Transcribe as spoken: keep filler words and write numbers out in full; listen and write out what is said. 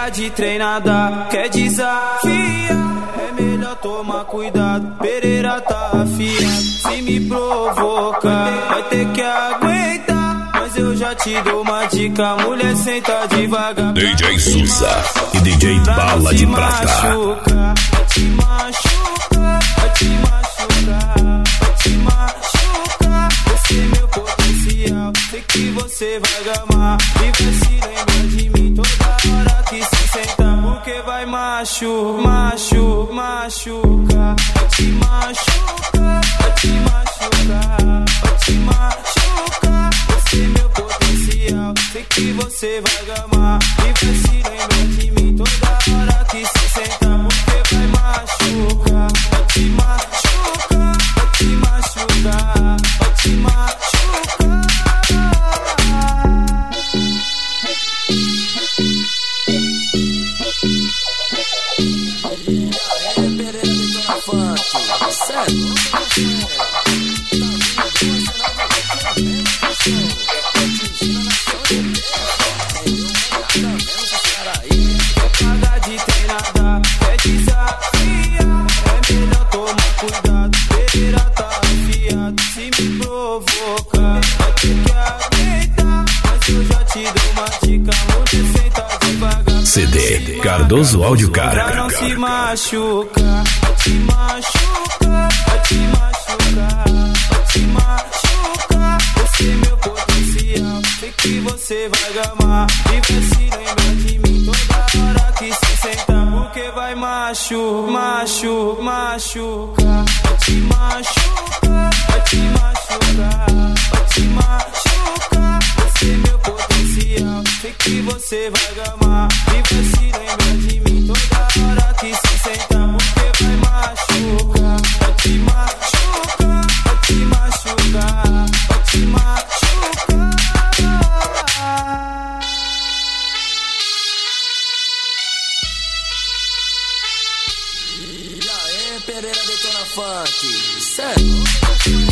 Paga de treinada, quer desafiar? É melhor tomar cuidado, Pereira tá afiado. Se me provocar, vai ter que aguentar. Mas eu já te dou uma dica, mulher, senta devagar. D J Souza e D J Bala de Prata. Machucar, vai te machucar, vai te machucar, vai te machucar. Esse é meu potencial, sei que você vai gamar e vai se lembrar de mim toda hora que se sentar. Porque vai machu, machu, machucar, vai te machucar, vai te machucar, vai te machucar. Esse é meu potencial, sei que você vai gamar e vai se lembrar de mim toda hora que se sentar. Porque vai machucar, vai te machucar, vai te machucar, vai te machucar. Paga de treinada, quer desafiar? É melhor tomar cuidado, Pereira tá afiado. Se me provocar, vai ter que aguentar. Mas eu já te dou uma dica, mulher, senta devagar. C D Cardoso Áudio Pra Carga. não se machucar, vai te machucar, vai te machucar, vai te machucar. Esse é meu potencial, sei que você vai gamar e vai se lembrar de mim toda hora que se sentar. Porque vai machu, machu, machucar, vai te machucar, vai te machucar, vai te machucar. Esse é meu potencial, sei que você vai gamar e vai se lembrar de mim toda hora que se sentar. Porque vai machucar, vai te machucar, vai te machucar, vai te machucar. E aí, Pereira detona funk, sério?